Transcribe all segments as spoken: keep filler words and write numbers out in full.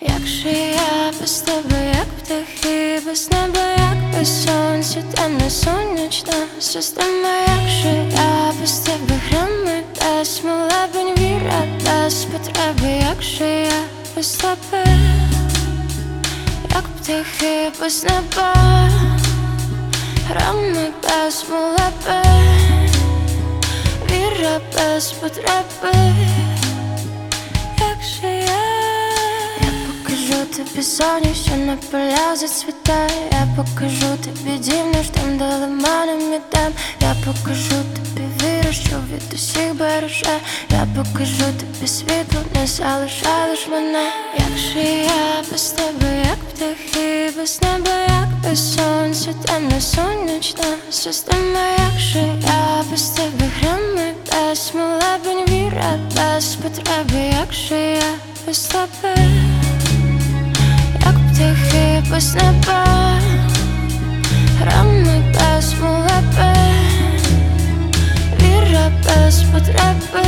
Як же я без тебе, як птахи без неба, як без сонця, темна сонячна система. Як же я без тебе, грами без молебень, віра без потреби. Як же я без тебе, як птахи без неба, грами без молебень, віра без потреби. Як же я покажу тобі соню, що на поля зацвітає. Я покажу тобі дім наш там, де лиманом ідем. Я покажу тобі віру, що від усіх береже. Я покажу тобі світло, не залишай лиш мене. Як же я без тебе, як птахи без неба, як без сонця, темна сонячна система. Як же я без тебе, грами без молебень, віра без потреби. Як же я без тебе, як птахи без неба, грами без молебень, віра без потреби.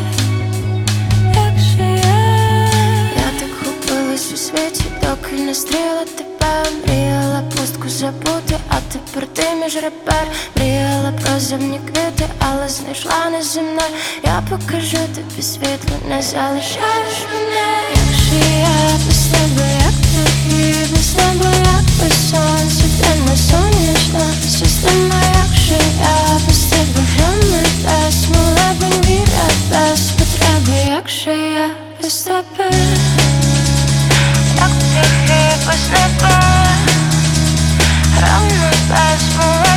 Як же я Я так губилась у світі, доки не стріла тебе. Мріяла пустку забути, а тепер ти між ребер. Мріяла про земні квіти, але знайшла неземне. Я покажу тобі світло, не залишаєш мене. Як же я без тебе, як птахи без неба, як без сонця, темна сонячна система. Як же я без тебе, грами без молебень, віра без потреби. Як же я без тебе, як птахи без неба, грами без молебень.